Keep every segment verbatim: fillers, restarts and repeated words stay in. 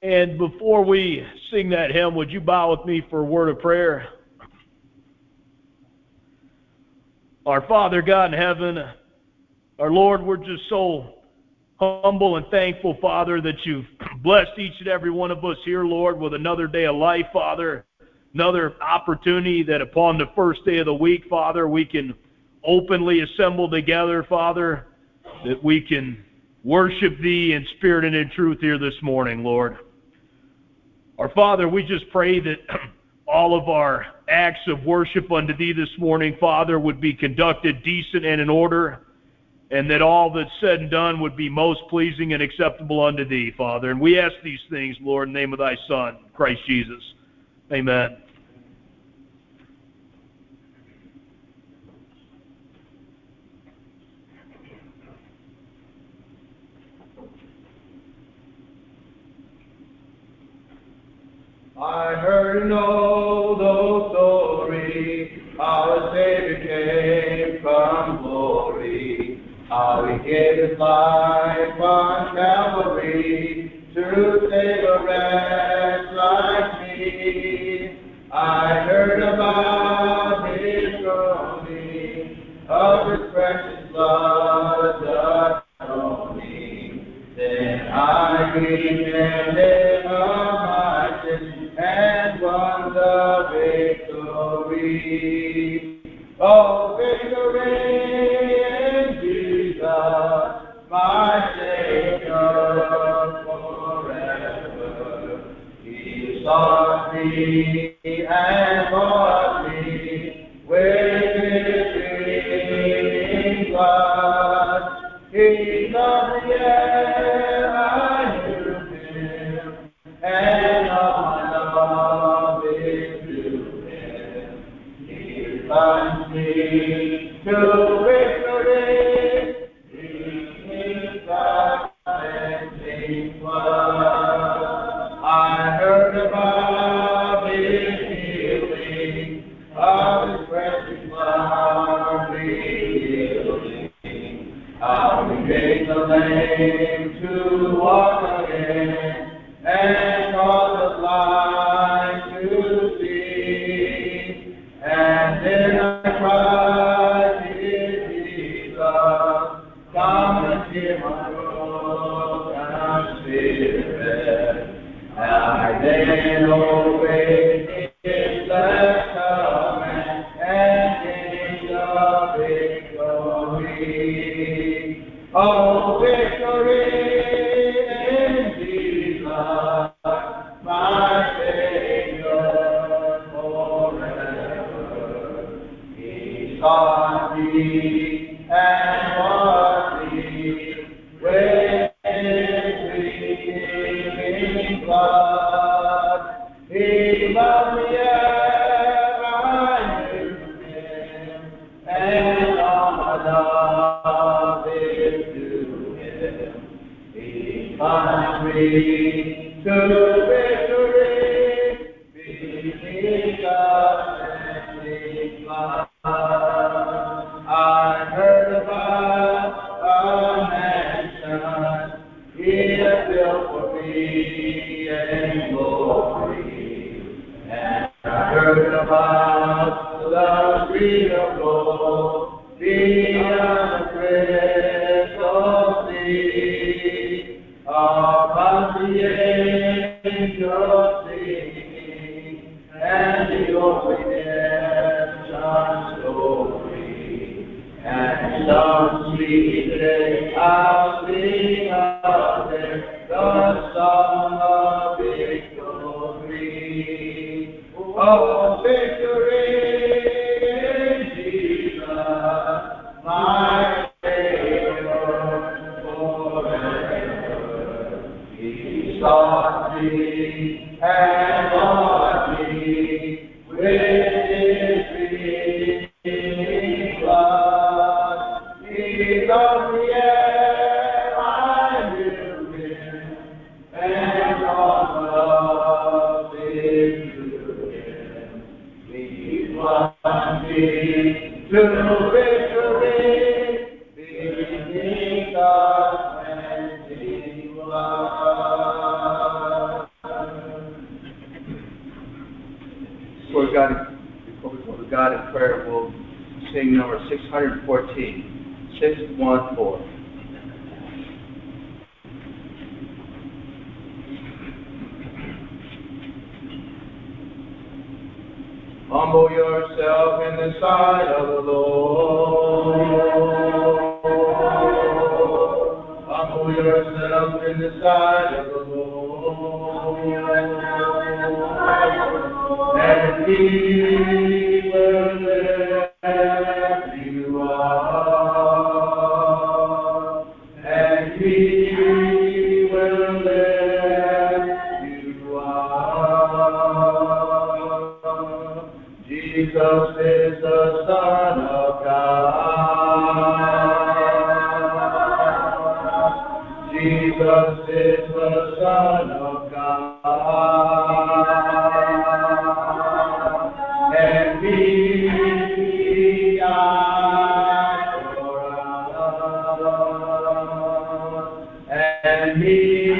And before we sing that hymn, would you bow with me for a word of prayer? Our Father God in heaven, our Lord, we're just so humble and thankful, Father, that you've blessed each and every one of us here, Lord, with another day of life, Father. Another opportunity that upon the first day of the week, Father, we can openly assemble together, Father, that we can worship Thee in spirit and in truth here this morning, Lord. Our Father, we just pray that all of our acts of worship unto Thee this morning, Father, would be conducted decent and in order, and that all that's said and done would be most pleasing and acceptable unto Thee, Father. And we ask these things, Lord, in the name of Thy Son, Christ Jesus. Amen. I heard an old, old story, how a Savior came from glory, how He gave His life on Calvary to save a wretch like me. I heard about His groaning, of His precious blood atoning. Then I repented of my sins and won the victory. Oh, victory in Jesus, my Savior forever. He sought me and bought me with His bleeding blood. He loved me ere I knew Him, and all my love is to Him. He plunged me to victory, He the cleansing blood. I heard about His healing, of His precious blood revealing, how He made the lame to walk again, and caused the blind to see. And then I cried, Dear Jesus, come and hear my broken spirit. And I then obeyed His last command, and gained the victory. Oh, victory in Jesus, my Savior forever. He sought me and bought me with His bleeding blood. He loved me ere I knew Him, and all my love is to Him. He plunged me to victory, beneath the cleansing blood. I heard about a mansion He had built for me in glory, and I heard about the street of gold beyond the crystal sea, about the angels singing, and the old redemption story. And some sweet day I'll sing of it, the song of victory. Oh, victory in Jesus, my Savior forever. He sought me and bought me with His bleeding blood. He loved me ere I knew Him, and all love is to Him. He plunged me to victory, beneath the cleansing blood. Before God, before we go to God in prayer, we'll sing number six hundred fourteen, six one four. Humble yourself in the sight of the Lord. Humble yourself in the sight of the Lord. And He will lift you up. And He will lift you up. Jesus is the Son of God. Jesus is the Son of God. And He died for us. And He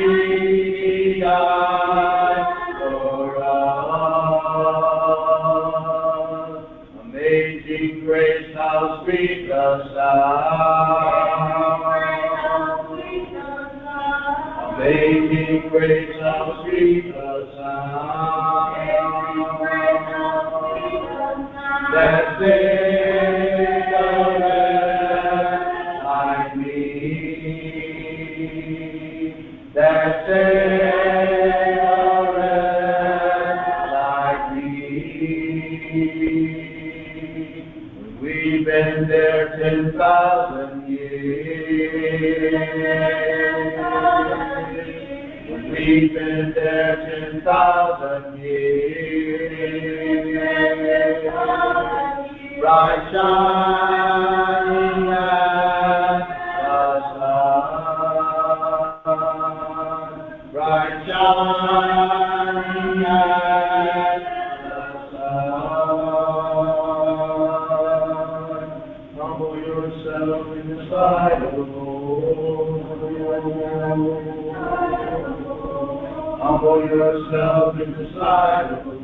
died for us. Amazing grace, how sweet the sound. Amazing grace, how sweet the sound. That saved a wretch like me. That saved a wretch like me. We've been there ten thousand years. We've been there ten thousand years. Bright shining as the sun. Bright shining as the sun. Humble yourself in the sight of the Lord. Humble yourself in the sight of the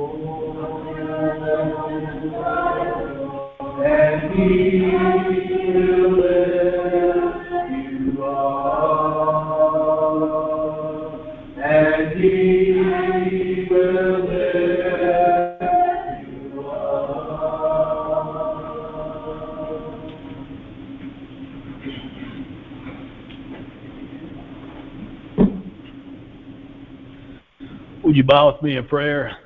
Lord. And He will lift you up. And He will lift you up. Would you bow with me in prayer?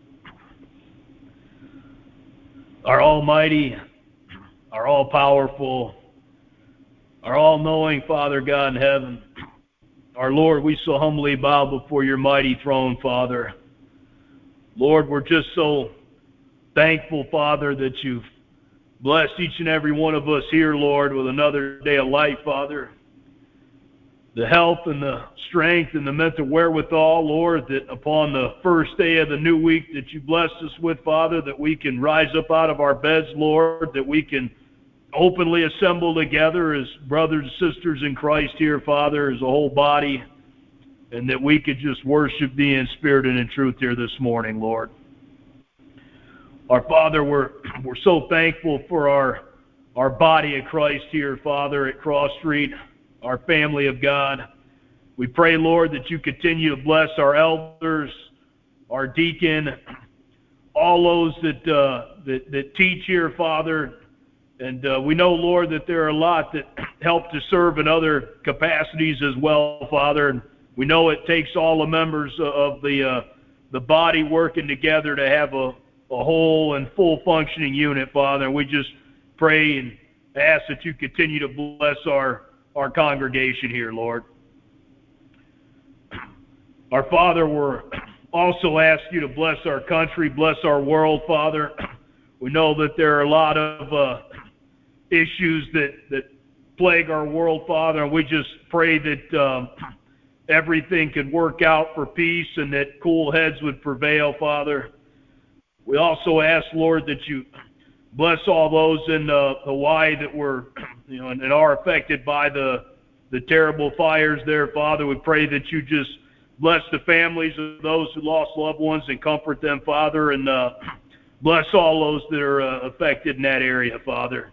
Our Almighty, our all-powerful, our all-knowing Father God in heaven, our Lord, we so humbly bow before your mighty throne, Father. Lord, we're just so thankful, Father, that you've blessed each and every one of us here, Lord, with another day of life, Father. The health and the strength and the mental wherewithal, Lord, that upon the first day of the new week that you blessed us with, Father, that we can rise up out of our beds, Lord, that we can openly assemble together as brothers and sisters in Christ here, Father, as a whole body, and that we could just worship thee in spirit and in truth here this morning, Lord. Our Father, we're, we're so thankful for our, our body of Christ here, Father, at Cross Street, our family of God. We pray, Lord, that you continue to bless our elders, our deacon, all those that uh, that, that teach here, Father. And uh, we know, Lord, that there are a lot that help to serve in other capacities as well, Father. And we know it takes all the members of the uh, the body working together to have a, a whole and full functioning unit, Father. And we just pray and ask that you continue to bless our our congregation here, Lord. Our Father, we're also ask you to bless our country, bless our world, Father. We know that there are a lot of uh, issues that, that plague our world, Father, and we just pray that um, everything could work out for peace and that cool heads would prevail, Father. We also ask, Lord, that you bless all those in uh, Hawaii that were, you know, and, and are affected by the the terrible fires there, Father. We pray that you just bless the families of those who lost loved ones and comfort them, Father, and uh, bless all those that are uh, affected in that area, Father.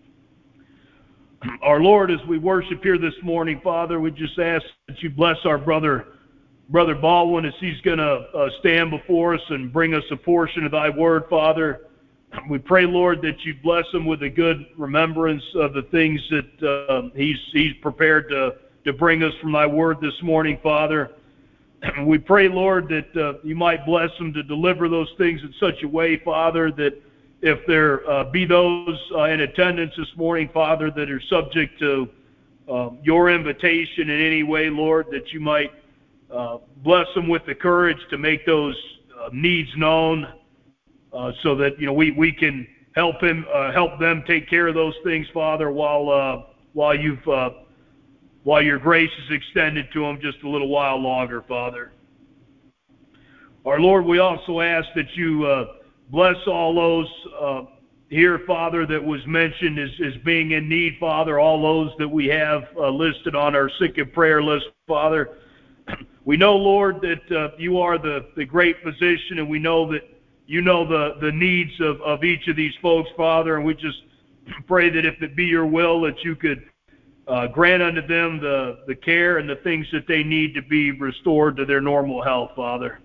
Our Lord, as we worship here this morning, Father, we just ask that you bless our brother, Brother Baldwin, as he's going to uh, stand before us and bring us a portion of thy word, Father. We pray, Lord, that you bless him with a good remembrance of the things that uh, he's, he's prepared to, to bring us from thy word this morning, Father. We pray, Lord, that uh, you might bless him to deliver those things in such a way, Father, that if there uh, be those uh, in attendance this morning, Father, that are subject to uh, your invitation in any way, Lord, that you might uh, bless them with the courage to make those uh, needs known, uh, so that you know we, we can help him uh, help them take care of those things, Father, while uh, while you've uh, while your grace is extended to them just a little while longer, Father. Our Lord, we also ask that you uh, bless all those uh, here, Father, that was mentioned as, as being in need, Father, all those that we have uh, listed on our sick and prayer list, Father. We know, Lord, that uh, you are the, the great physician, and we know that you know the, the needs of, of each of these folks, Father, and we just pray that if it be your will, that you could uh, grant unto them the, the care and the things that they need to be restored to their normal health, Father.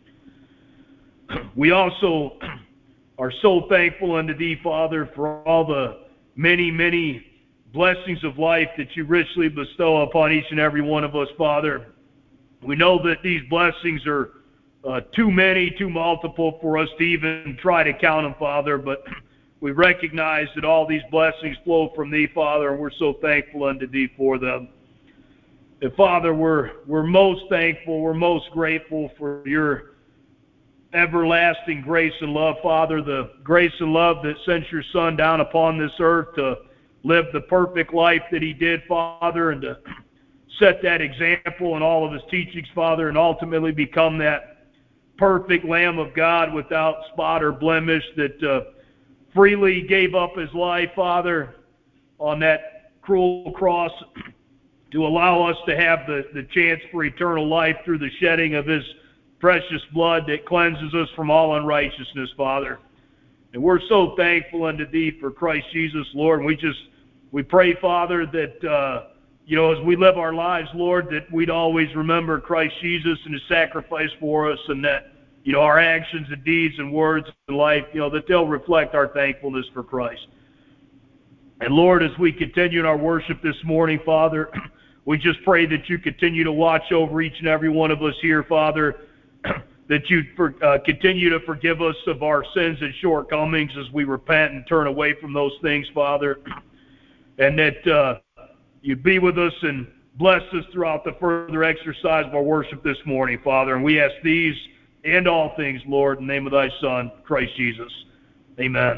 We also are so thankful unto thee, Father, for all the many, many blessings of life that you richly bestow upon each and every one of us, Father. We know that these blessings are uh, too many, too multiple for us to even try to count them, Father, but we recognize that all these blessings flow from thee, Father, and we're so thankful unto thee for them. And Father, we're, we're most thankful, we're most grateful for your everlasting grace and love, Father, the grace and love that sent your Son down upon this earth to live the perfect life that he did, Father, and to set that example in all of his teachings, Father, and ultimately become that perfect Lamb of God without spot or blemish that uh, freely gave up his life, Father, on that cruel cross to allow us to have the, the chance for eternal life through the shedding of his precious blood that cleanses us from all unrighteousness, Father. And we're so thankful unto thee for Christ Jesus, Lord. And we just, we pray, Father, that, uh, you know, as we live our lives, Lord, that we'd always remember Christ Jesus and his sacrifice for us, and that, you know, our actions and deeds and words in life, you know, that they'll reflect our thankfulness for Christ. And Lord, as we continue in our worship this morning, Father, we just pray that you continue to watch over each and every one of us here, Father, that you uh, continue to forgive us of our sins and shortcomings as we repent and turn away from those things, Father, and that uh, you be with us and bless us throughout the further exercise of our worship this morning, Father. And we ask these and all things, Lord, in the name of thy Son, Christ Jesus. Amen.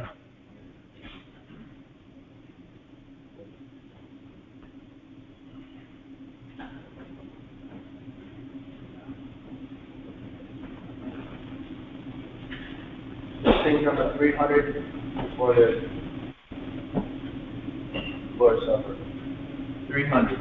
Sing number three hundred for the Lord's Supper. three hundred.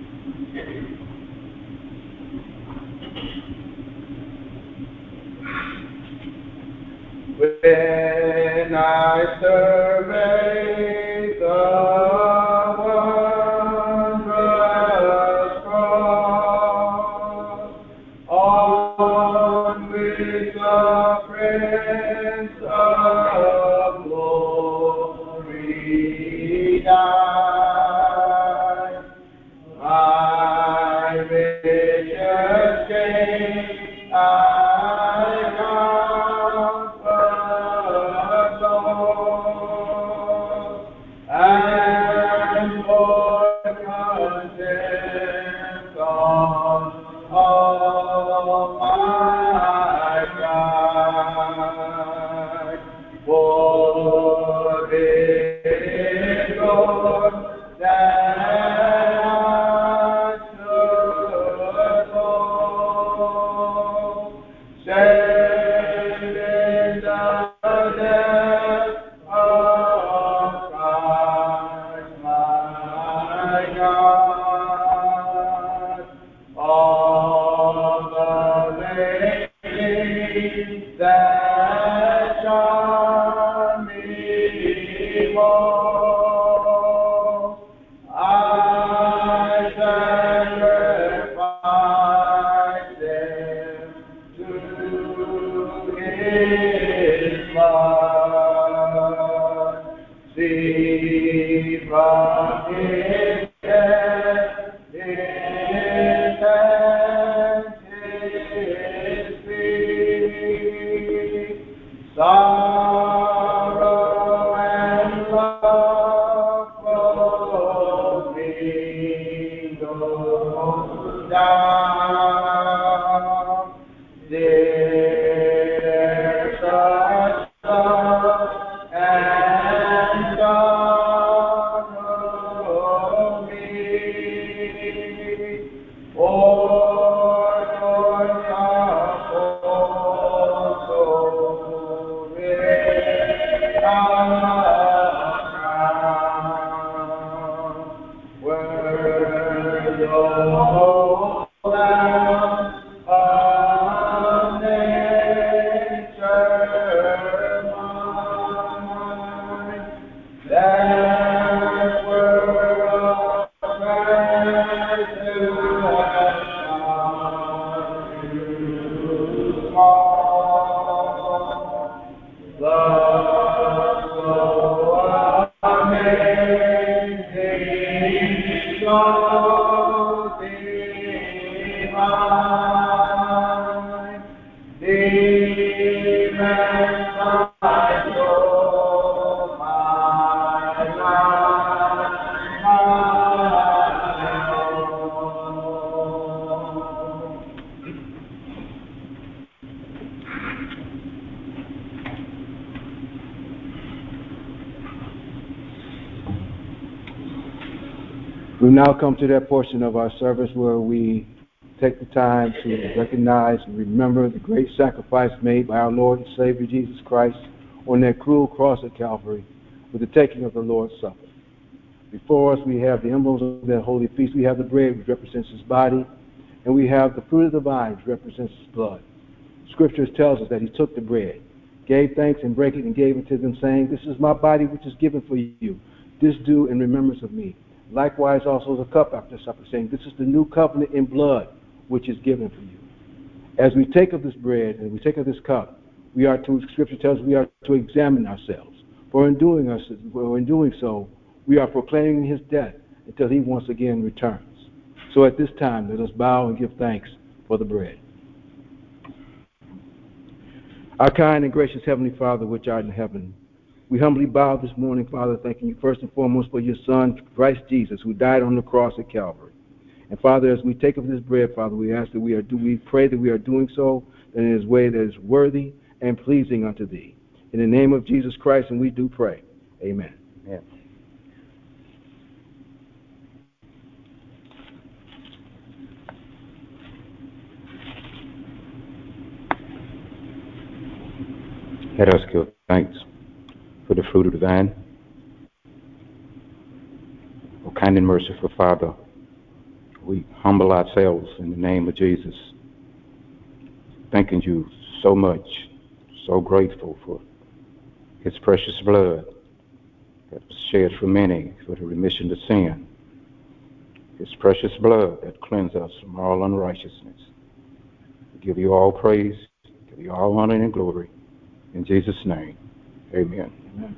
When I survey the wondrous cross, on which the Prince of Glory died, my riches gain I count but loss, and for content on all my guide. For it, Lord, that I should fall, stand in the death of Christ my God. All the His blood. See from His death, His hands, His feet, sorrow and love flow mingled down. There's such love and sorrow meet, o'er joys of also with a crown, where the whole lamb of nature mine, that were of grace to have come to fall. Love so amazing, so divine, demands my soul, my life, my own. We've now come to that portion of our service where we take the time to recognize and remember the great sacrifice made by our Lord and Savior Jesus Christ on that cruel cross at Calvary with the taking of the Lord's Supper. Before us, we have the emblems of that holy feast. We have the bread, which represents His body, and we have the fruit of the vine, which represents His blood. Scripture tells us that He took the bread, gave thanks and brake it, and gave it to them, saying, "This is my body, which is given for you. This do in remembrance of me." Likewise also the cup after supper, saying, "This is the new covenant in blood, which is given for you." As we take of this bread and we take of this cup, we are to, Scripture tells us, we are to examine ourselves. For in doing us, for in doing so, we are proclaiming His death until He once again returns. So at this time, let us bow and give thanks for the bread. Our kind and gracious Heavenly Father, which art in heaven, we humbly bow this morning, Father, thanking you first and foremost for your Son, Christ Jesus, who died on the cross at Calvary. And Father, as we take of this bread, Father, we ask that we are do we pray that we are doing so in a way that is worthy and pleasing unto thee. In the name of Jesus Christ, and we do pray. Amen. Amen. Let us give thanks for the fruit of the vine. O kind and merciful Father, we humble ourselves in the name of Jesus, thanking you so much, so grateful for His precious blood that was shed for many for the remission of sin, His precious blood that cleanses us from all unrighteousness. We give you all praise, give you all honor and glory. In Jesus' name, amen. Amen.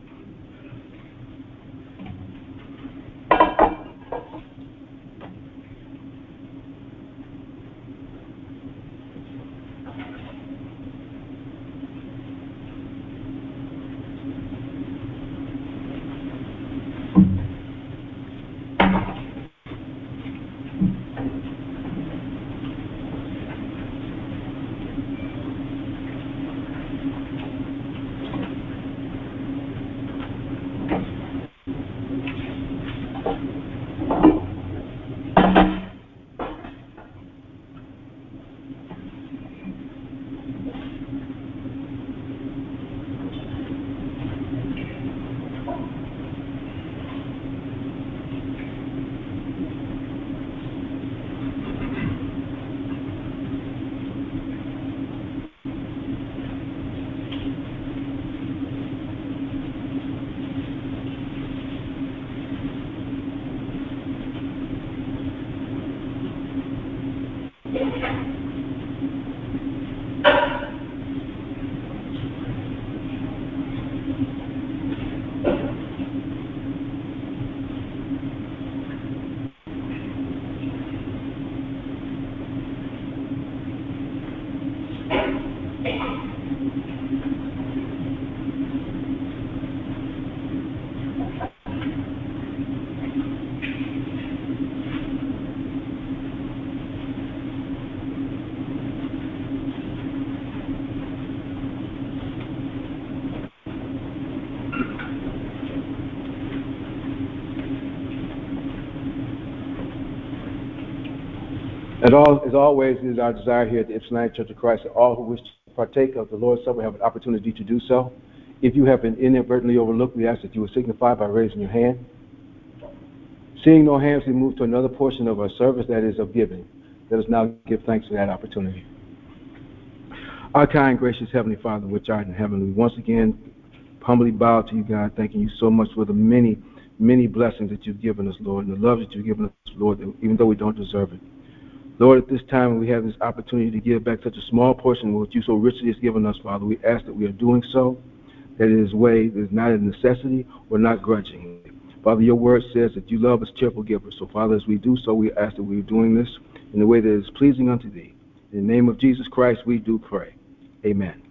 And all, as always, it is our desire here at the Ypsilanti Church of Christ that all who wish to partake of the Lord's Supper have an opportunity to do so. If you have been inadvertently overlooked, we ask that you will signify by raising your hand. Seeing no hands, we move to another portion of our service, that is of giving. Let us now give thanks for that opportunity. Our kind, gracious Heavenly Father, which art in heaven, we once again humbly bow to you, God, thanking you so much for the many, many blessings that you've given us, Lord, and the love that you've given us, Lord, even though we don't deserve it. Lord, at this time, we have this opportunity to give back such a small portion of what you so richly has given us, Father. We ask that we are doing so, that it is way, that is not a necessity or not grudging. Father, your word says that you love us cheerful givers. So, Father, as we do so, we ask that we are doing this in a way that is pleasing unto thee. In the name of Jesus Christ, we do pray. Amen.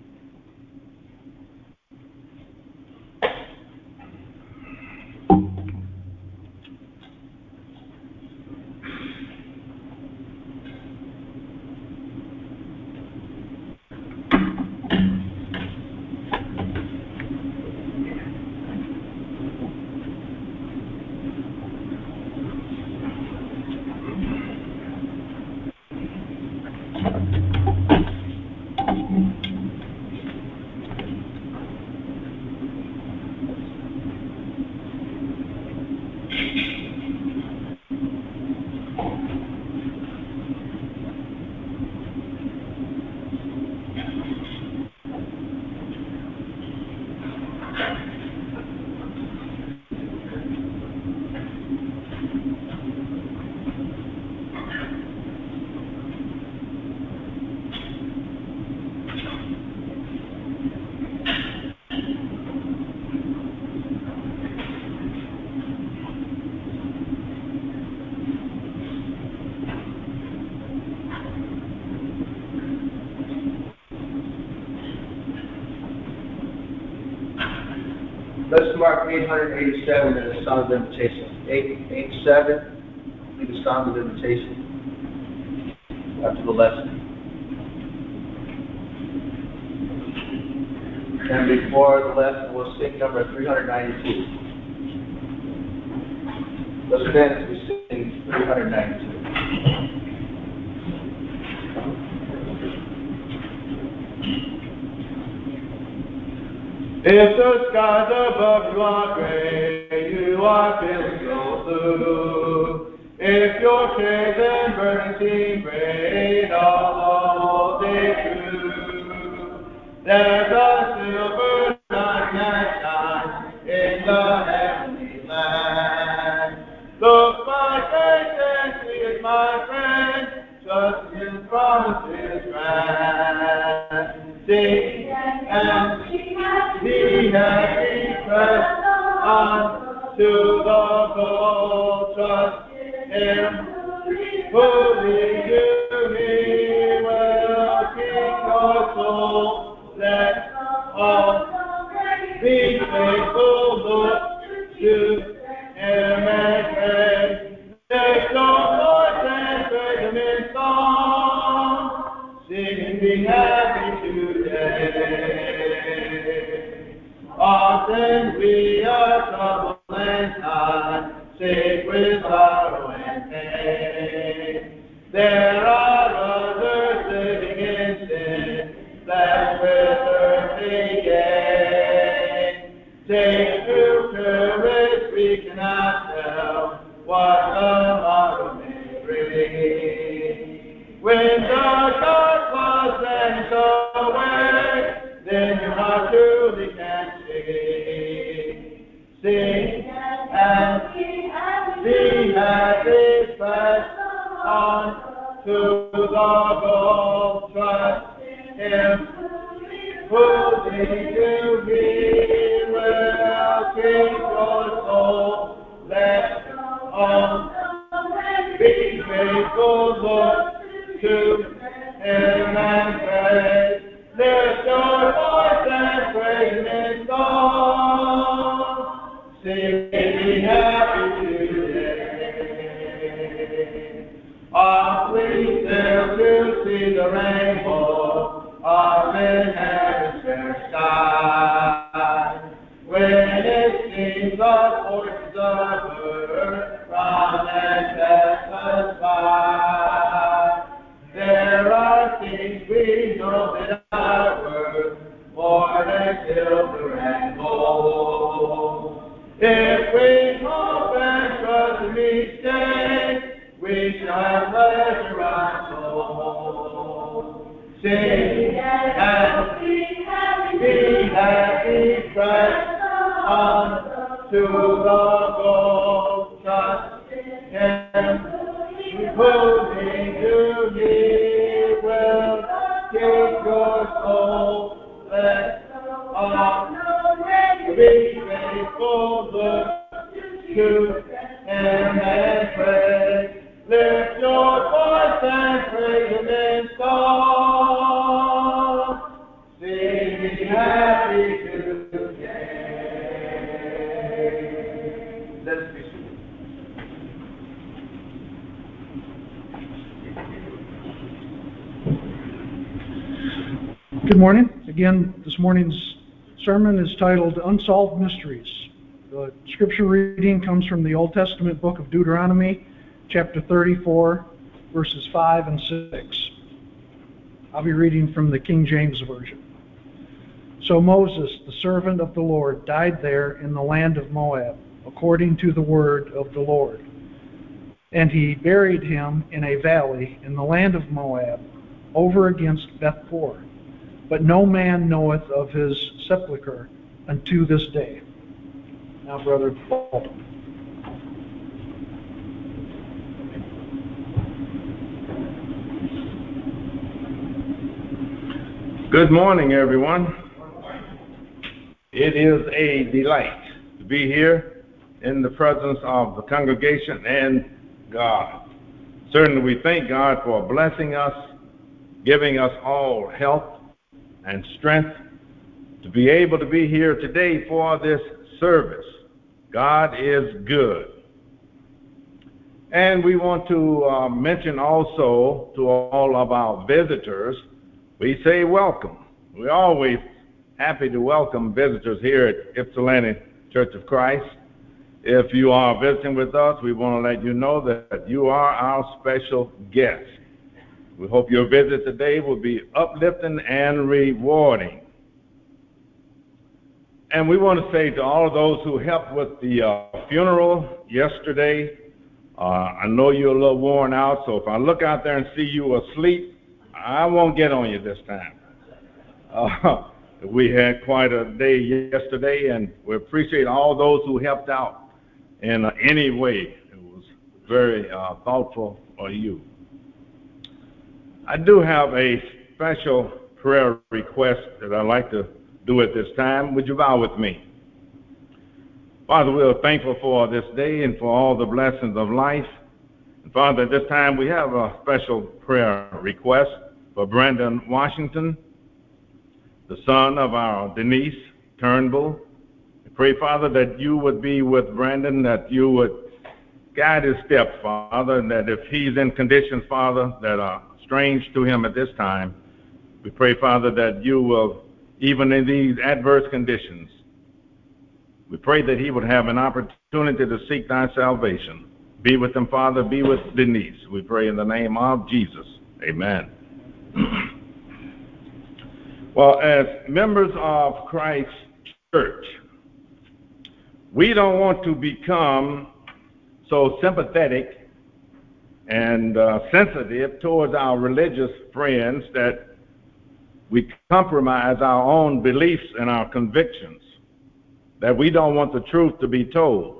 Let's mark eight eighty-seven as a song of invitation. eight eighty-seven, lead a song of invitation after the lesson. And before the lesson, we'll sing number three ninety-two. Let's stand as we sing three ninety-two. If the skies above you are gray, you are feeling so blue. If your cares and burdens seem great all day through, there's a silver light that shines in the heavenly land. Look by faith and see it, my friend, just as His promises grant. Sing and be happy, press on to the goal, trust Him, who leads you, He will keep your soul. Let all be faithful, look to Him and pray. Lift your voice and praise Him in song, sing, be happy today. Often we are troubled and tired, sick with sorrow and pain. There are others living in sin, blessed with earthly gain. Take true courage, we cannot tell what tomorrow may bring. When the dark clouds vanish away, then your heart truly can sing. Sing and be happy, press on to the goal, trust Him, who leads you, He will keep your soul. Let all be faithful, look to Him and pray. Lift your rainbow up in heaven's fair sky. When it seems the forces of earth round and testify, there are things we know that are worth more than silver and gold. If we hope and trust in each day, we shall have pleasure untold. Sing happy, happy, be happy, press on to the goal. Trust in Him, including you, He will keep your soul. Let on be faithful, look to Him and pray. Lift your voice and praise Him in song. Sing happy today. Let us be seated. Good morning. Again, this morning's sermon is titled Unsolved Mysteries. The scripture reading comes from the Old Testament book of Deuteronomy, chapter thirty-four, verses five and six. I'll be reading from the King James Version. So Moses, the servant of the Lord, died there in the land of Moab, according to the word of the Lord. And he buried him in a valley in the land of Moab, over against Beth-peor. But no man knoweth of his sepulchre unto this day. Now, Brother Paul. Good morning, everyone. It is a delight to be here in the presence of the congregation and God. Certainly we thank God for blessing us, giving us all health and strength to be able to be here today for this service. God is good. And we want to uh, mention also to all of our visitors, we say welcome. We're always happy to welcome visitors here at Ypsilanti Church of Christ. If you are visiting with us, we want to let you know that you are our special guest. We hope your visit today will be uplifting and rewarding. And we want to say to all of those who helped with the uh, funeral yesterday, uh, I know you're a little worn out, so if I look out there and see you asleep, I won't get on you this time. Uh, we had quite a day yesterday, and we appreciate all those who helped out in uh, any way. It was very uh, thoughtful of you. I do have a special prayer request that I'd like to do at this time. Would you bow with me? Father, we are thankful for this day and for all the blessings of life. And Father, at this time we have a special prayer request for Brandon Washington, the son of our Denise Turnbull. We pray, Father, that you would be with Brandon, that you would guide his steps, Father, and that if he's in conditions, Father, that are strange to him at this time, we pray, Father, that you will, even in these adverse conditions, we pray that he would have an opportunity to seek thy salvation. Be with him, Father. Be with Denise. We pray in the name of Jesus. Amen. Well, as members of Christ's church, we don't want to become so sympathetic and uh, sensitive towards our religious friends that we compromise our own beliefs and our convictions, that we don't want the truth to be told.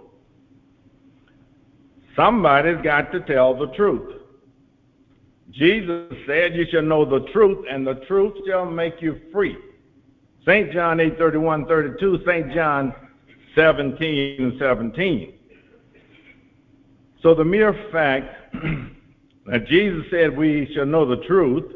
Somebody's got to tell the truth. Jesus said, you shall know the truth, and the truth shall make you free. Saint John eight, thirty-one, thirty-two, Saint John seventeen and seventeen. So the mere fact that Jesus said we shall know the truth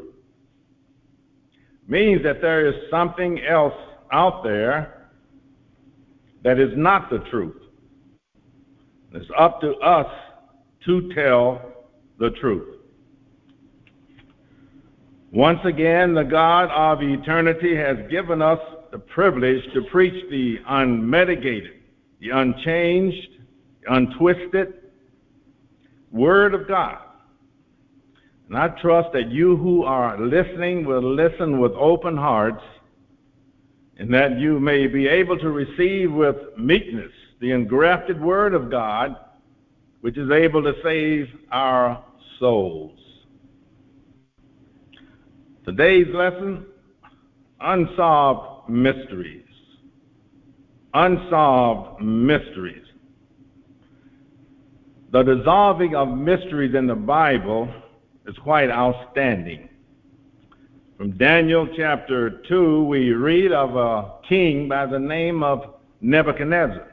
means that there is something else out there that is not the truth. It's up to us to tell the truth. Once again, the God of eternity has given us the privilege to preach the unmitigated, the unchanged, the untwisted Word of God. And I trust that you who are listening will listen with open hearts, and that you may be able to receive with meekness the engrafted Word of God, which is able to save our souls. Today's lesson, unsolved mysteries. Unsolved mysteries. The dissolving of mysteries in the Bible is quite outstanding. From Daniel chapter two, we read of a king by the name of Nebuchadnezzar.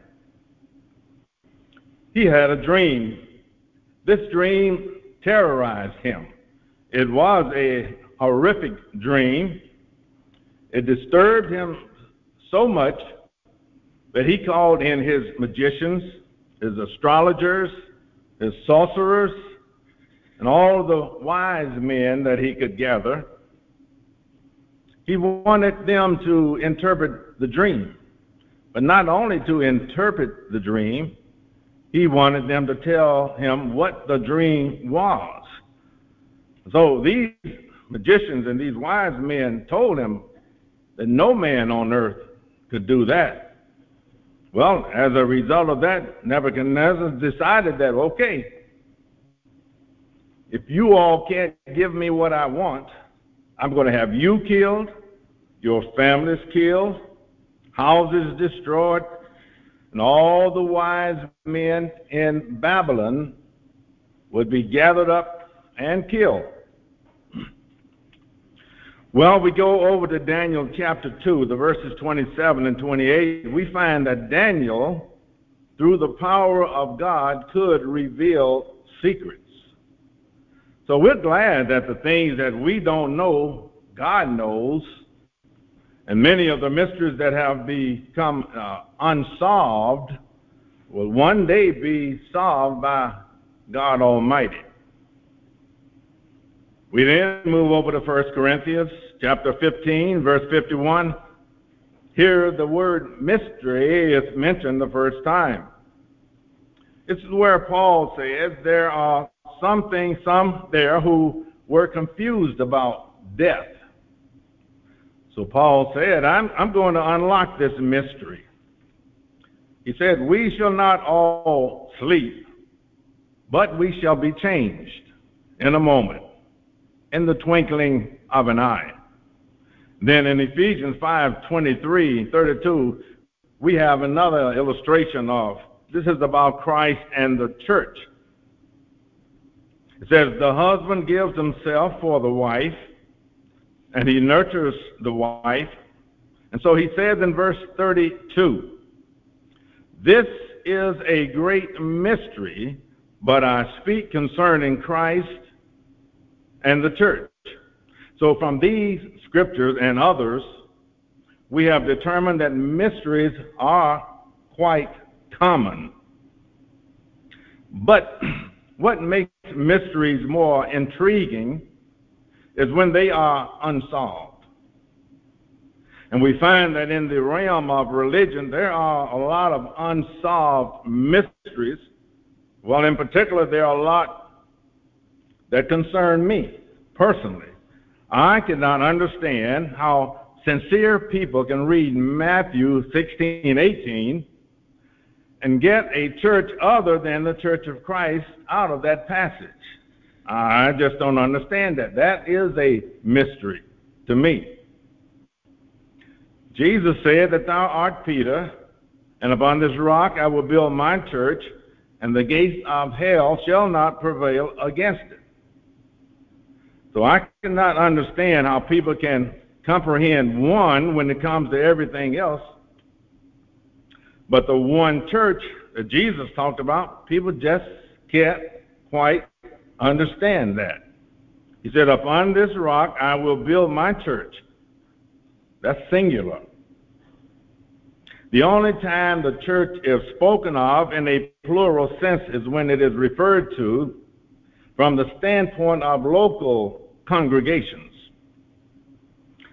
He had a dream. This dream terrorized him. It was a horrific dream. It disturbed him so much that he called in his magicians, his astrologers, his sorcerers, and all the wise men that he could gather. He wanted them to interpret the dream, but not only to interpret the dream, he wanted them to tell him what the dream was. So these magicians and these wise men told him that no man on earth could do that. Well, as a result of that, Nebuchadnezzar decided that, okay, if you all can't give me what I want, I'm going to have you killed, your families killed, houses destroyed, and all the wise men in Babylon would be gathered up and killed. Well, we go over to Daniel chapter two, the verses twenty-seven and twenty-eight. We find that Daniel, through the power of God, could reveal secrets. So we're glad that the things that we don't know, God knows, and many of the mysteries that have become uh, unsolved will one day be solved by God Almighty. We then move over to First Corinthians chapter fifteen, verse fifty-one. Here the word mystery is mentioned the first time. This is where Paul says there are some things, some there who were confused about death. So Paul said, I'm, I'm going to unlock this mystery. He said, we shall not all sleep, but we shall be changed in a moment, in the twinkling of an eye. Then in Ephesians five, twenty-three, thirty-two, we have another illustration of, this is about Christ and the church. It says, the husband gives himself for the wife, and he nurtures the wife. And so he says in verse thirty-two, this is a great mystery, but I speak concerning Christ and the church. So from these scriptures and others, we have determined that mysteries are quite common. But what makes mysteries more intriguing is when they are unsolved. And we find that in the realm of religion, there are a lot of unsolved mysteries. Well, in particular, there are a lot that concern me personally. I cannot understand how sincere people can read Matthew sixteen, eighteen and get a church other than the Church of Christ out of that passage. I just don't understand that. That is a mystery to me. Jesus said that thou art Peter, and upon this rock I will build my church, and the gates of hell shall not prevail against it. So I cannot understand how people can comprehend one when it comes to everything else. But the one church that Jesus talked about, people just can't quite understand that. He said, upon this rock I will build my church. That's singular. The only time the church is spoken of in a plural sense is when it is referred to from the standpoint of local congregations.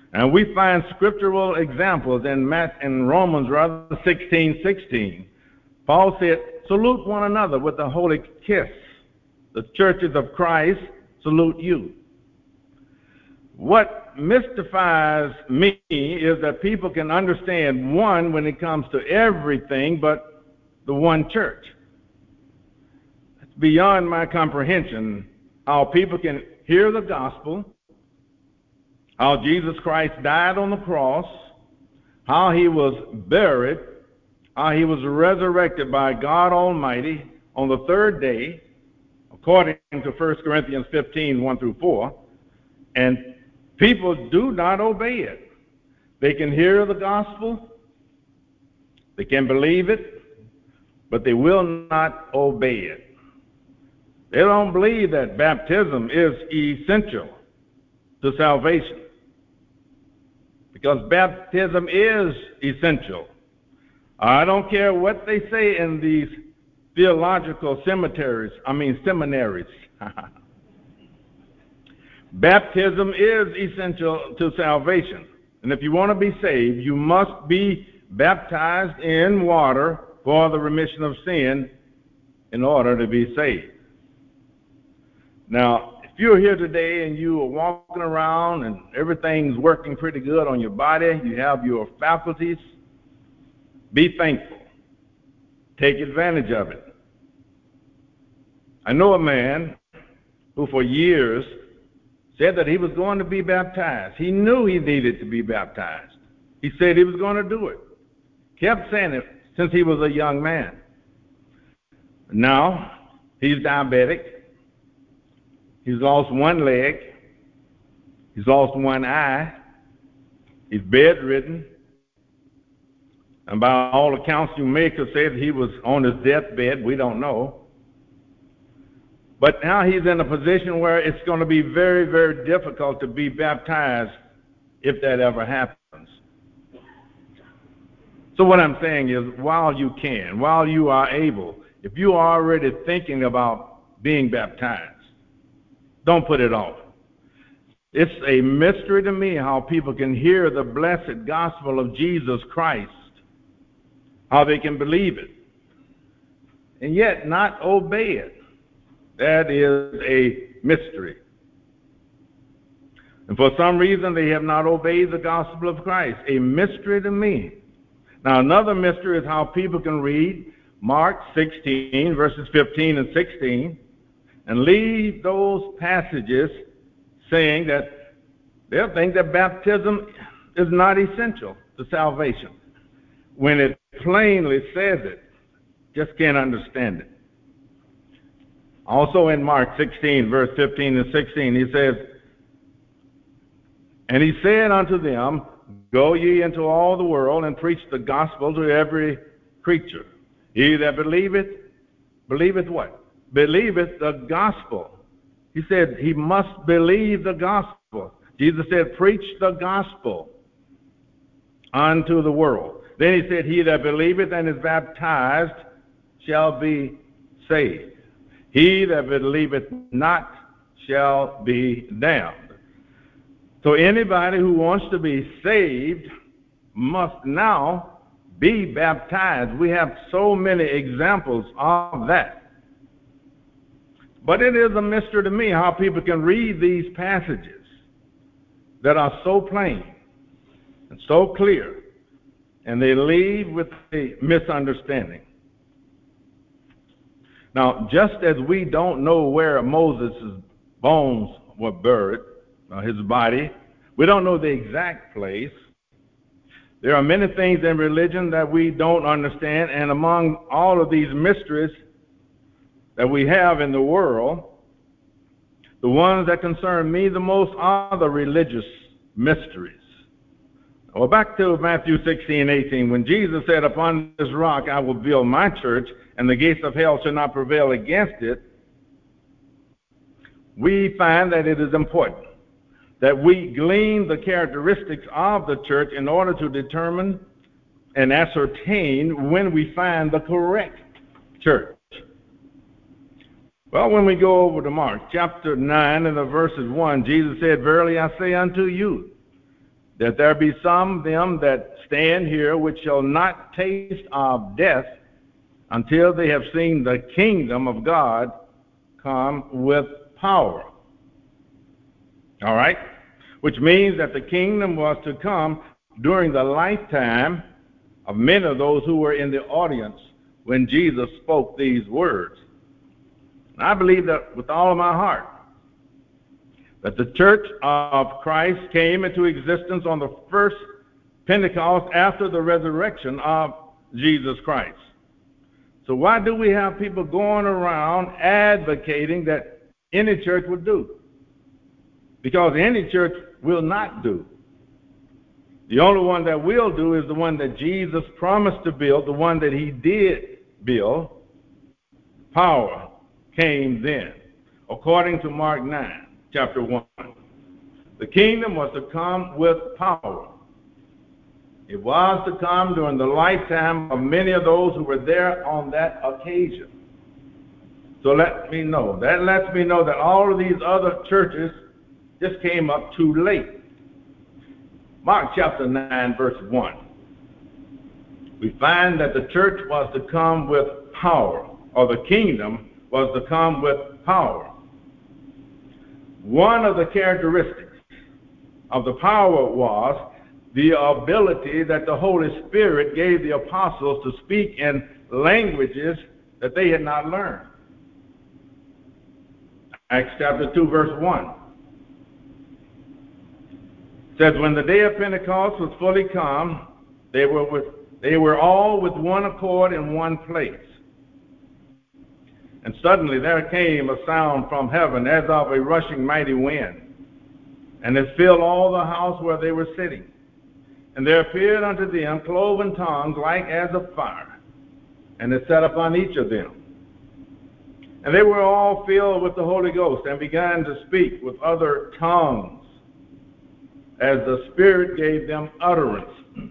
And we find scriptural examples in, Matt, in Romans rather sixteen sixteen. Paul said, salute one another with a holy kiss. The churches of Christ salute you. What mystifies me is that people can understand one when it comes to everything but the one church. It's beyond my comprehension how people can hear the gospel, how Jesus Christ died on the cross, how he was buried, how he was resurrected by God Almighty on the third day, according to First Corinthians fifteen, one through four, and people do not obey it. They can hear the gospel, they can believe it, but they will not obey it. They don't believe that baptism is essential to salvation, because baptism is essential. I don't care what they say in these theological cemeteries, I mean seminaries. Baptism is essential to salvation. And if you want to be saved, you must be baptized in water for the remission of sin in order to be saved. Now, if you're here today and you are walking around and everything's working pretty good on your body, you have your faculties, be thankful. Take advantage of it. I know a man who for years said that he was going to be baptized. He knew he needed to be baptized. He said he was going to do it. Kept saying it since he was a young man. Now, he's diabetic. He's lost one leg. He's lost one eye. He's bedridden. And by all accounts, you may could say that he was on his deathbed. We don't know. But now he's in a position where it's going to be very, very difficult to be baptized if that ever happens. So what I'm saying is, while you can, while you are able, if you are already thinking about being baptized, don't put it off. It's a mystery to me how people can hear the blessed gospel of Jesus Christ, how they can believe it, and yet not obey it. That is a mystery. And for some reason, they have not obeyed the gospel of Christ. A mystery to me. Now, another mystery is how people can read Mark sixteen, verses fifteen and sixteen, and leave those passages saying that they'll think that baptism is not essential to salvation, when it plainly says it. Just can't understand it. Also in Mark sixteen, verse fifteen and sixteen, he says, and he said unto them, go ye into all the world and preach the gospel to every creature. He that believeth, believeth what? Believeth the gospel. He said he must believe the gospel. Jesus said, preach the gospel unto the world. Then he said, he that believeth and is baptized shall be saved. He that believeth not shall be damned. So anybody who wants to be saved must now be baptized. We have so many examples of that. But it is a mystery to me how people can read these passages that are so plain and so clear, and they leave with a misunderstanding. Now, just as we don't know where Moses' bones were buried, uh, his body, we don't know the exact place. There are many things in religion that we don't understand, and among all of these mysteries that we have in the world, the ones that concern me the most are the religious mysteries. Well, back to Matthew sixteen, eighteen, when Jesus said, upon this rock I will build my church, and the gates of hell shall not prevail against it, we find that it is important that we glean the characteristics of the church in order to determine and ascertain when we find the correct church. Well, when we go over to Mark chapter nine and the verses one, Jesus said, verily I say unto you, that there be some of them that stand here which shall not taste of death until they have seen the kingdom of God come with power. All right? Which means that the kingdom was to come during the lifetime of many of those who were in the audience when Jesus spoke these words. And I believe that with all of my heart, that the church of Christ came into existence on the first Pentecost after the resurrection of Jesus Christ. So why do we have people going around advocating that any church would do? Because any church will not do. The only one that will do is the one that Jesus promised to build, the one that he did build. Power came then, according to Mark nine, chapter one. The kingdom was to come with power. It was to come during the lifetime of many of those who were there on that occasion. So let me know. That lets me know that all of these other churches just came up too late. Mark chapter nine, verse one. We find that the church was to come with power, or the kingdom was to come with power. One of the characteristics of the power was the ability that the Holy Spirit gave the apostles to speak in languages that they had not learned. Acts chapter two, verse one. Says, when the day of Pentecost was fully come, they were with, they were all with one accord in one place. And suddenly there came a sound from heaven as of a rushing mighty wind, and it filled all the house where they were sitting. And there appeared unto them cloven tongues like as of fire, and it sat upon each of them. And they were all filled with the Holy Ghost, and began to speak with other tongues, as the Spirit gave them utterance.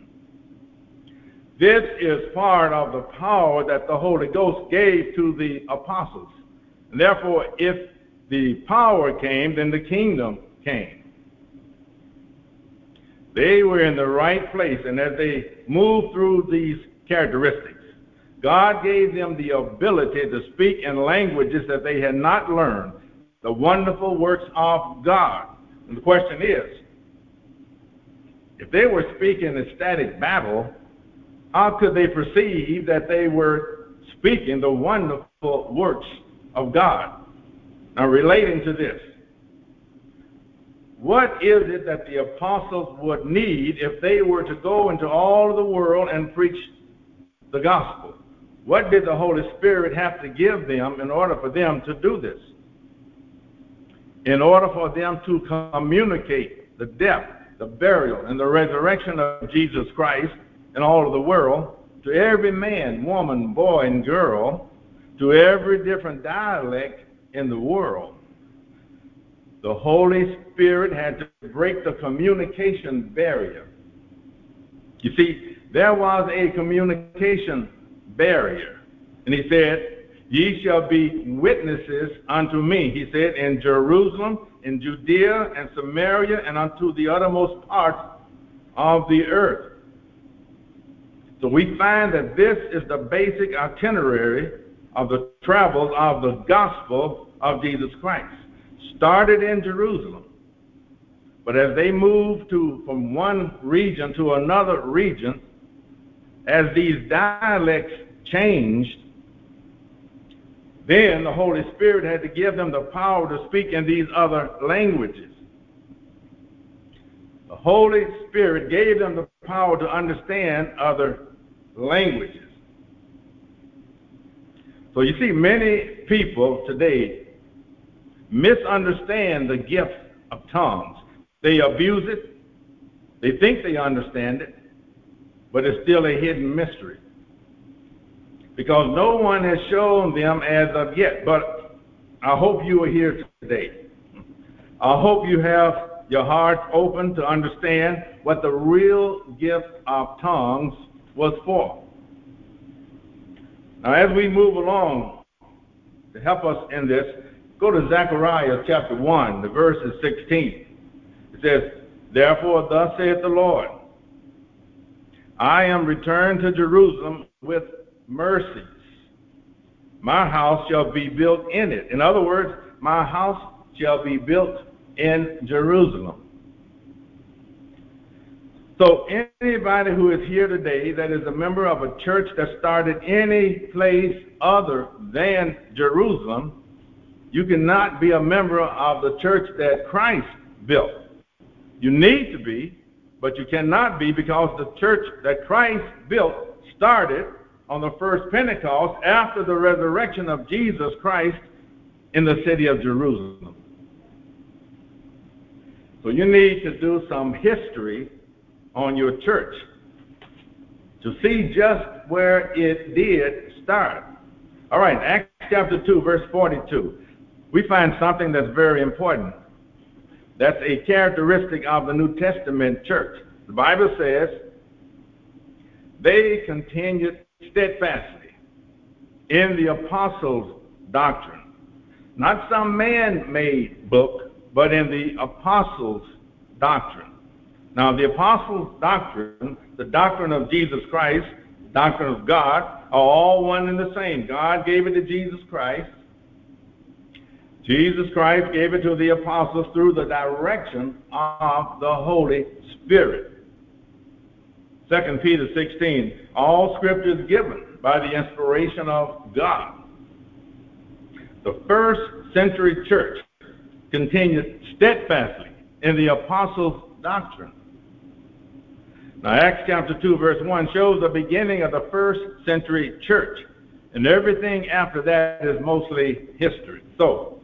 This is part of the power that the Holy Ghost gave to the apostles. And therefore, if the power came, then the kingdom came. They were in the right place, and as they moved through these characteristics, God gave them the ability to speak in languages that they had not learned, the wonderful works of God. And the question is, if they were speaking ecstatic babble, how could they perceive that they were speaking the wonderful works of God? Now, relating to this, what is it that the apostles would need if they were to go into all of the world and preach the gospel? What did the Holy Spirit have to give them in order for them to do this? In order for them to communicate the death, the burial, and the resurrection of Jesus Christ in all of the world to every man, woman, boy, and girl, to every different dialect in the world, the Holy Spirit had to break the communication barrier. You see, there was a communication barrier. And he said, ye shall be witnesses unto me, he said, in Jerusalem, in Judea, and Samaria, and unto the uttermost parts of the earth. So we find that this is the basic itinerary of the travels of the gospel of Jesus Christ. Started in Jerusalem, but as they moved to from one region to another region, as these dialects changed, then the Holy Spirit had to give them the power to speak in these other languages. The Holy Spirit gave them the power to understand other languages. So you see, many people today misunderstand the gift of tongues. They abuse it. They think they understand it, but it's still a hidden mystery, because no one has shown them as of yet. But I hope you are here today. I hope you have your heart open to understand what the real gift of tongues was for. Now, as we move along, to help us in this, go to Zechariah chapter one, the verse is sixteen. It says, Therefore, thus saith the Lord, I am returned to Jerusalem with mercies. My house shall be built in it. In other words, my house shall be built in Jerusalem. So anybody who is here today that is a member of a church that started any place other than Jerusalem, you cannot be a member of the church that Christ built. You need to be, but you cannot be, because the church that Christ built started on the first Pentecost after the resurrection of Jesus Christ in the city of Jerusalem. So you need to do some history on your church to see just where it did start. All right, Acts chapter two, verse forty-two. We find something that's very important. That's a characteristic of the New Testament church. The Bible says, they continued steadfastly in the apostles' doctrine. Not some man-made book, but in the apostles' doctrine. Now, the apostles' doctrine, the doctrine of Jesus Christ, doctrine of God, are all one and the same. God gave it to Jesus Christ. Jesus Christ gave it to the apostles through the direction of the Holy Spirit. Second Peter sixteen, all scripture is given by the inspiration of God. The first century church continued steadfastly in the apostles' doctrine. Now, Acts chapter two, verse one shows the beginning of the first century church, and everything after that is mostly history. So,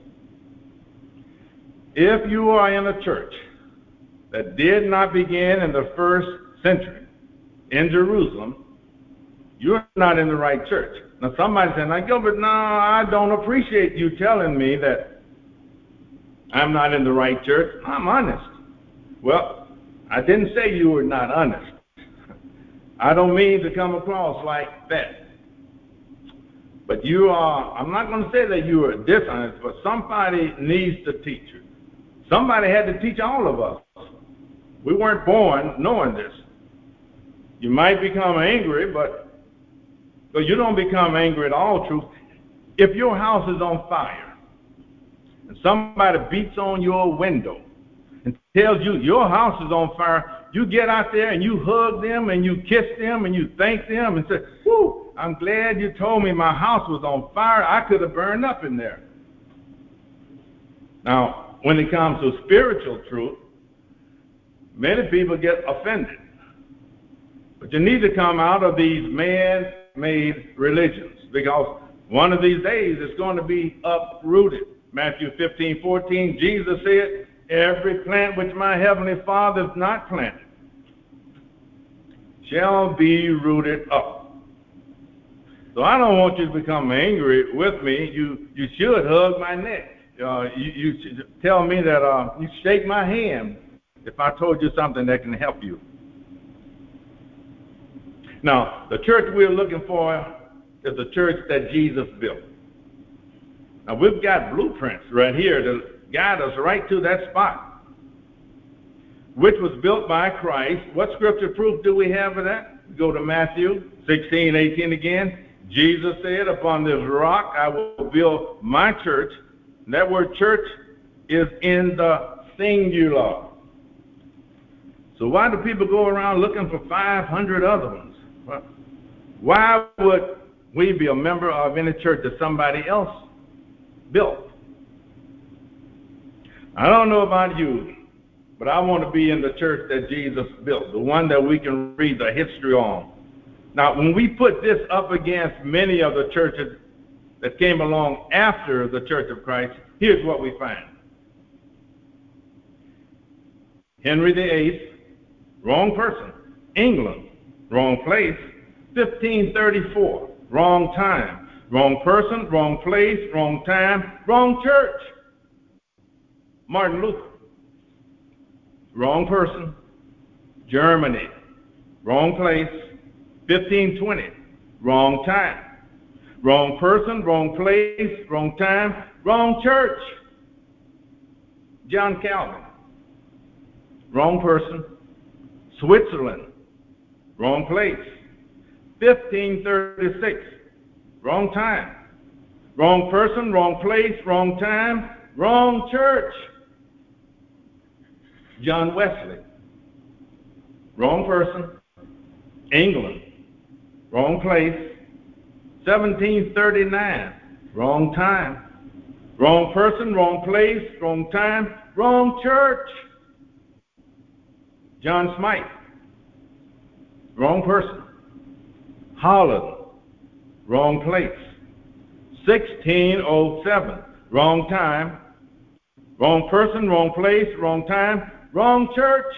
if you are in a church that did not begin in the first century in Jerusalem, you're not in the right church. Now, somebody said, like, Gilbert, no, I don't appreciate you telling me that I'm not in the right church. I'm honest. Well, I didn't say you were not honest. I don't mean to come across like that. But you are, I'm not going to say that you are dishonest, but somebody needs to teach you. Somebody had to teach all of us. We weren't born knowing this. You might become angry, but, but you don't become angry at all, truth. If your house is on fire and somebody beats on your window and tells you your house is on fire, you get out there and you hug them and you kiss them and you thank them and say, whoo, I'm glad you told me my house was on fire. I could have burned up in there. Now, when it comes to spiritual truth, many people get offended. But you need to come out of these man-made religions, because one of these days it's going to be uprooted. Matthew fifteen, fourteen, Jesus said, every plant which my heavenly Father has not planted shall be rooted up. So I don't want you to become angry with me. You you should hug my neck. Uh, you, you should tell me that uh, you shake my hand if I told you something that can help you. Now, the church we're looking for is the church that Jesus built. Now, we've got blueprints right here to guide us right to that spot, which was built by Christ. What scripture proof do we have of that? Go to Matthew sixteen, eighteen again. Jesus said, upon this rock I will build my church. And that word church is in the singular. So why do people go around looking for five hundred other ones? Well, why would we be a member of any church that somebody else built? I don't know about you, but I want to be in the church that Jesus built, the one that we can read the history on. Now, when we put this up against many of the churches that came along after the Church of Christ, here's what we find. Henry the Eighth, wrong person. England, wrong place. fifteen thirty-four, wrong time. Wrong person, wrong place, wrong time, wrong church. Martin Luther, wrong person. Germany, wrong place. fifteen twenty, wrong time. Wrong person, wrong place, wrong time, wrong church. John Calvin, wrong person. Switzerland, wrong place. fifteen thirty-six, wrong time. Wrong person, wrong place, wrong time, wrong church. John Wesley, wrong person. England, wrong place. seventeen thirty-nine, wrong time. Wrong person, wrong place, wrong time, wrong church. John Smythe, wrong person. Holland, wrong place. sixteen oh seven, wrong time. Wrong person, wrong place, wrong time, wrong church.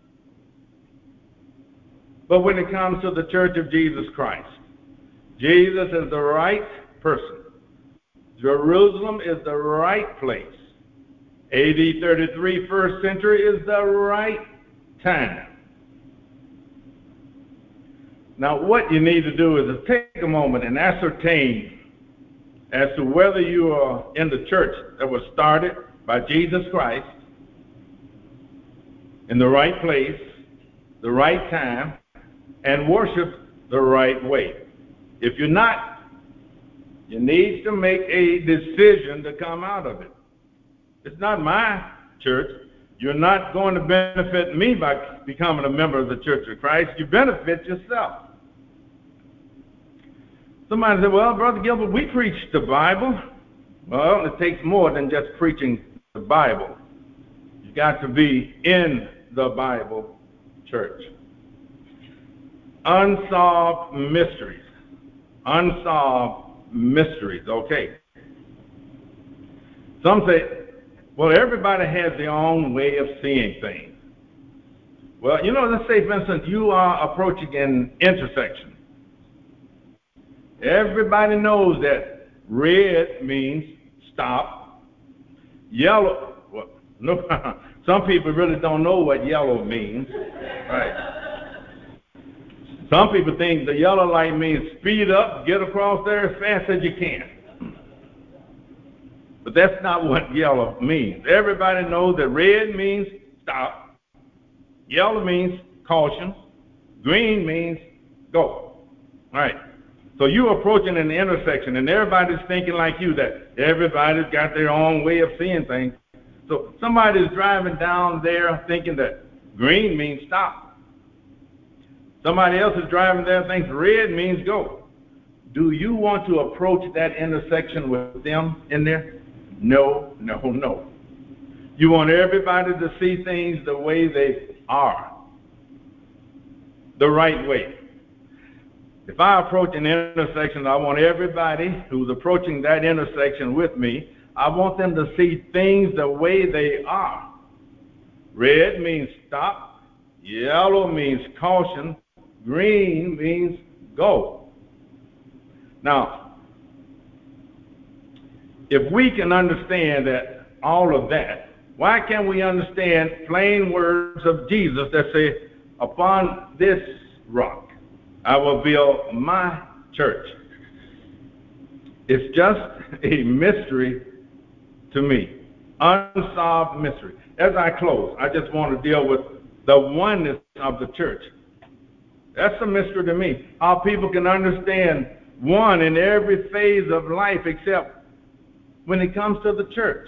But when it comes to the Church of Jesus Christ, Jesus is the right person. Jerusalem is the right place. A D thirty-three, first century, is the right time. Now, what you need to do is to take a moment and ascertain as to whether you are in the church that was started by Jesus Christ, in the right place, the right time, and worship the right way. If you're not, you need to make a decision to come out of it. It's not my church. You're not going to benefit me by becoming a member of the Church of Christ. You benefit yourself. Somebody said, well, Brother Gilbert, we preach the Bible. Well, it takes more than just preaching the Bible. You got to be in the Bible church. Unsolved mysteries. Unsolved mysteries. Okay. Some say, well, everybody has their own way of seeing things. Well, you know, let's say, for instance, you are approaching an intersection. Everybody knows that red means stop. Yellow, well, no, some people really don't know what yellow means. Right. Some people think the yellow light means speed up, get across there as fast as you can. But that's not what yellow means. Everybody knows that red means stop. Yellow means caution. Green means go. All right. So you're approaching an intersection, and everybody's thinking like you, that everybody's got their own way of seeing things. So somebody's driving down there thinking that green means stop. Somebody else is driving there and thinks red means go. Do you want to approach that intersection with them in there? No, no, no. You want everybody to see things the way they are, the right way. If I approach an intersection, I want everybody who's approaching that intersection with me, I want them to see things the way they are. Red means stop. Yellow means caution. Green means go. Now, if we can understand that, all of that, why can't we understand plain words of Jesus that say, upon this rock I will build my church? It's just a mystery to me, unsolved mystery. As I close, I just want to deal with the oneness of the church. That's a mystery to me, how people can understand one in every phase of life except when it comes to the church.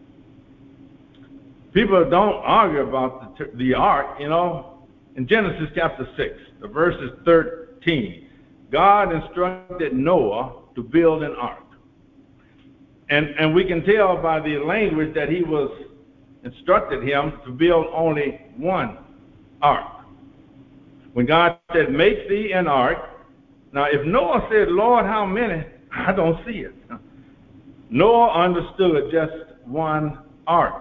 People don't argue about the, the ark, you know. In Genesis chapter six, the verse is thirteen. God instructed Noah to build an ark. And, and we can tell by the language that he was instructed him to build only one ark. When God said, make thee an ark, now if Noah said, Lord, how many? I don't see it. Noah understood just one ark.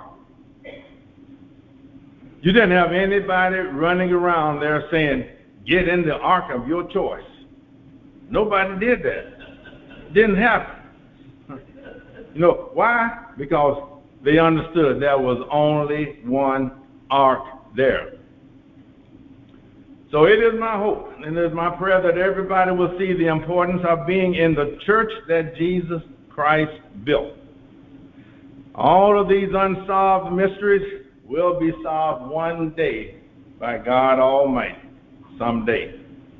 You didn't have anybody running around there saying, get in the ark of your choice. Nobody did that. Didn't happen. You know, why? Because they understood there was only one ark there. So it is my hope and it is my prayer that everybody will see the importance of being in the church that Jesus Christ built. All of these unsolved mysteries, will be solved one day by God Almighty, someday.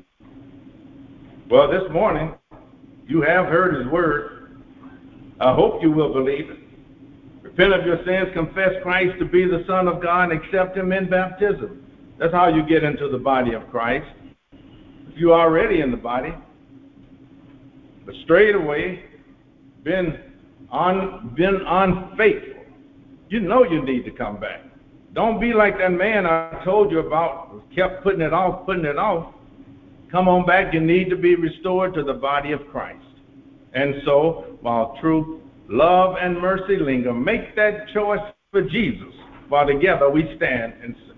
Well, this morning, you have heard his word. I hope you will believe it. Repent of your sins, confess Christ to be the Son of God, and accept him in baptism. That's how you get into the body of Christ. If you're already in the body, but strayed away, been, un, been unfaithful, you know you need to come back. Don't be like that man I told you about, kept putting it off, putting it off. Come on back. You need to be restored to the body of Christ. And so, while truth, love, and mercy linger, make that choice for Jesus, while together we stand and sing.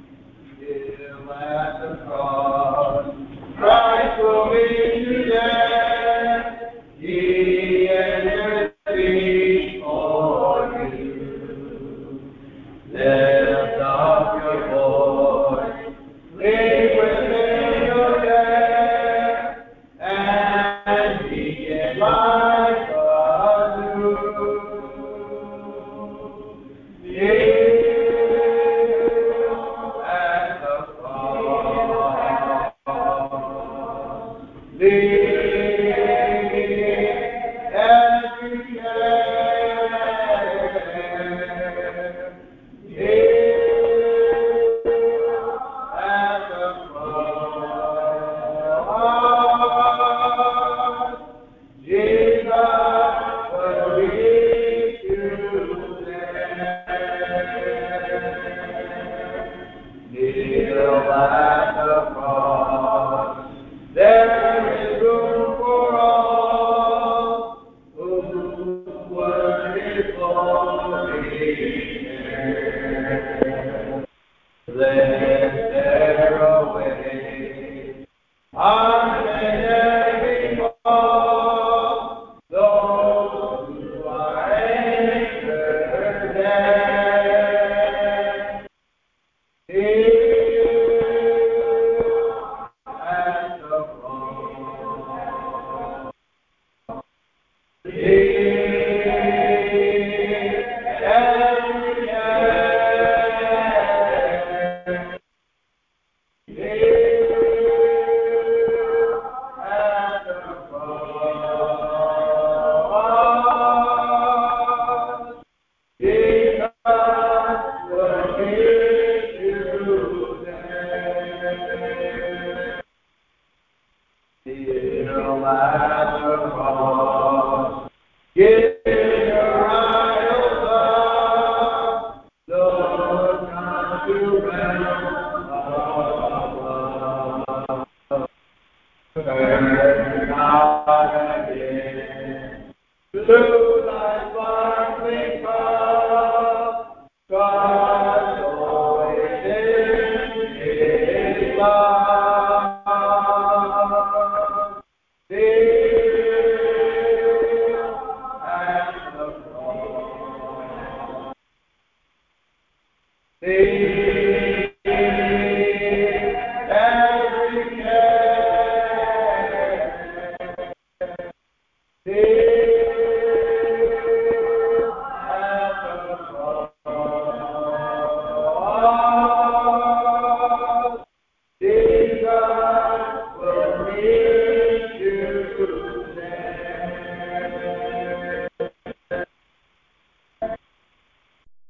Still at the cross, Christ will meet you there. He intercedes for you. Lift up your voice, leave within your prayer, and begin life anew. Jesus.